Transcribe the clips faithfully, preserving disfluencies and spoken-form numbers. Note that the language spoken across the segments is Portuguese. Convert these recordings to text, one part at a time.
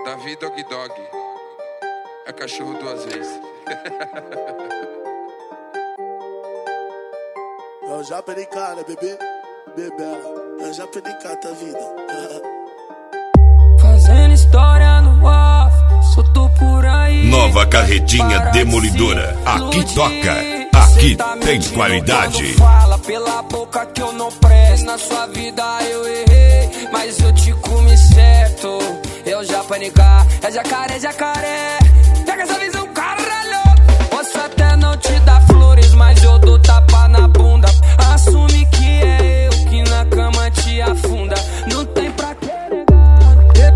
Davi Dog Dog é cachorro duas vezes. Eu já perdi cara, bebê, bebela. Eu já perdi cara, tá vida. Fazendo história no off, solto por aí. Nova Carretinha Demolidora. Aqui toca, aqui tem qualidade. Fala pela boca que eu não presto. Na sua vida eu errei, mas eu te comi certo. Eu já panicar, é jacaré, jacaré. Pega essa visão, caralho. Posso até não te dar flores, mas eu dou tapa na bunda. Assume que é eu que na cama te afunda. Não tem pra que negar.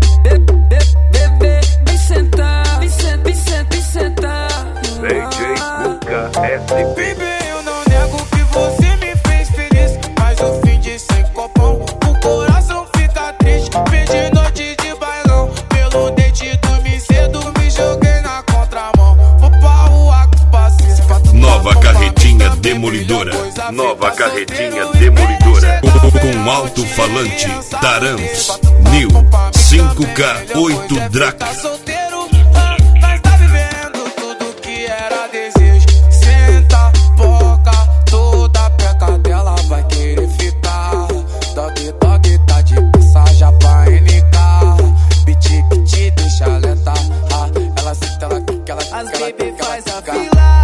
Bebê, vem sentar, vem sentar, vem sentar, vem sentar. D J Cuca S P. Bebê, eu não nego que você me fez feliz, mas eu fingi sem copão, o coração fica triste. Perdi noite de bailão, pelo dente dormi cedo, me joguei na contramão. Vou pra rua com paciência. Nova Carretinha Demolidora. Nova Carretinha Demolidora. Com alto-falante, Tarams, Nil, cinco K oito Drac. Tá solteiro, ah, mas tá vivendo tudo que era desejo. Senta, boca, toda peca dela vai querer ficar. Dog, dog, tá de passagem pra N K. Biti, biti, deixa lenta. Ah, ela senta, ela quica, ela quica, ela quica. As baby faz a fila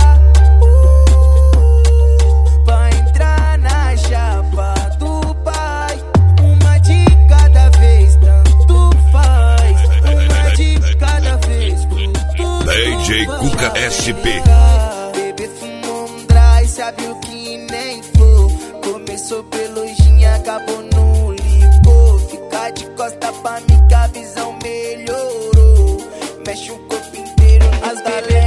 pra entrar na chapa do pai. Uma de cada vez, tanto faz. Uma de cada vez, tudo. D J Cuca S P. Bebê fumou um dry, sabe o que nem for. Começou pelo gin, acabou no licor. Fica de costa pra mim que a visão melhorou. Mexe o corpo inteiro, as galera.